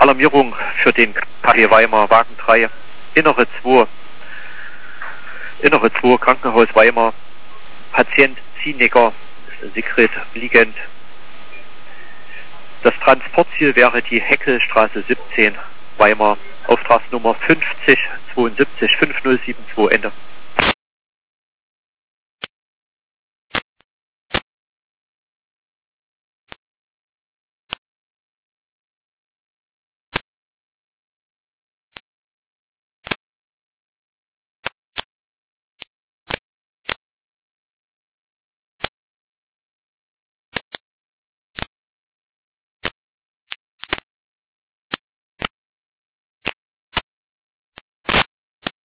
Alarmierung für den KG Weimar, Wagen 3, Innere 2, Krankenhaus Weimar, Patient Zienecker, Sigrid liegend. Das Transportziel wäre die Heckelstraße 17, Weimar, Auftragsnummer 5072 5072, Ende.